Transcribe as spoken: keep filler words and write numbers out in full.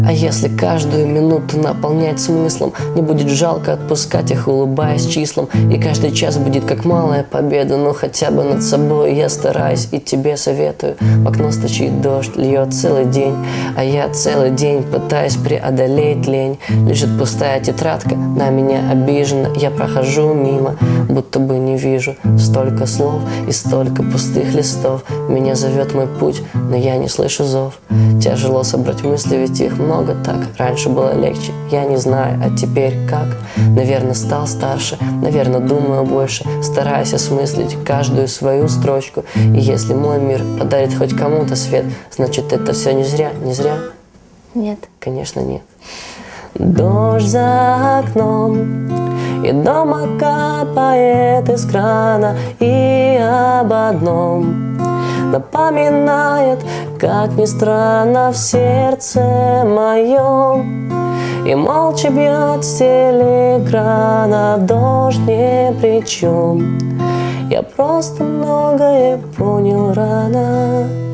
А если каждую минуту наполнять смыслом, не будет жалко отпускать их, улыбаясь числам. И каждый час будет как малая победа, но хотя бы над собой я стараюсь и тебе советую. В окно стучит дождь, льет целый день, а я целый день пытаюсь преодолеть лень. Лежит пустая тетрадка, на меня обижена, я прохожу мимо, будто бы не вижу. Столько слов и столько пустых листов, меня зовет мой путь, но я не слышу зов. Тяжело собрать мысли, ведь их много так. Раньше было легче, я не знаю, а теперь как? Наверное, стал старше, наверное, думаю больше, стараюсь осмыслить каждую свою строчку. И если мой мир подарит хоть кому-то свет, значит, это все не зря, не зря? Нет. Конечно, нет. Дождь за окном, и дома капает из крана, и об одном напоминает, как ни странно, в сердце моем. И молча бьет с телеэкрана, дождь ни при чем. Я просто многое понял рано.